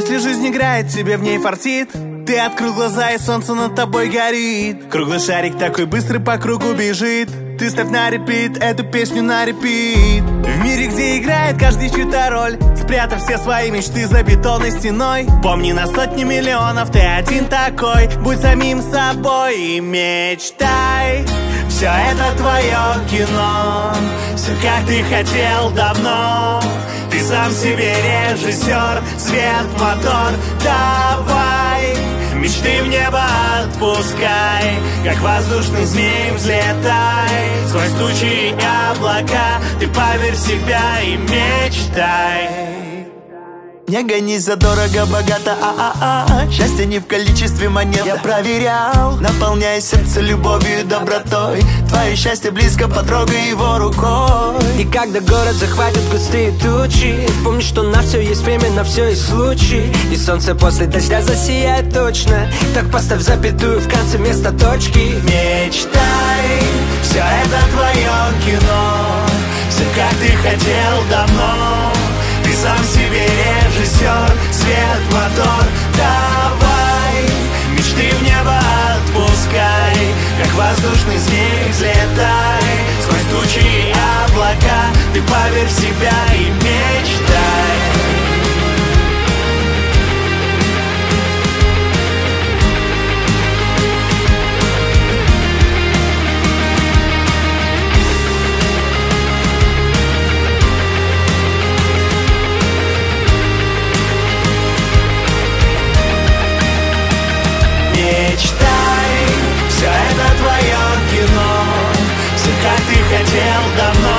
Если жизнь играет, тебе в ней фартит. Ты открыл глаза, и солнце над тобой горит. Круглый шарик такой быстрый по кругу бежит. Ты ставь на репит эту песню на репит. В мире, где играет каждый чью-то роль, спрятав все свои мечты за бетонной стеной. Помни, на сотни миллионов ты один такой. Будь самим собой и мечтай. Все это твое кино, все как ты хотел давно. Ты сам себе режиссер, свет, мотор, давай. Мечты в небо отпускай, как воздушный змей взлетай. Сквозь тучи и облака ты поверь в себя и мечтай. Не гонись за дорого, богато, счастье не в количестве монет, я проверял. Наполняй сердце любовью и добротой. Твое счастье близко, потрогай его рукой. И когда город захватят густые тучи, помни, что на все есть время, на все есть случай. И солнце после дождя засияет точно. Так поставь запятую в конце вместо точки. Мечтай, все это твое кино, все как ты хотел давно. Ты сам себе режиссер, свет, мотор, давай. Мечты в небо отпускай, как воздушный змей взлетай. Сквозь тучи и облака ты поверь в себя и мечтай. Мечтай, все это твое кино, все как ты хотел давно.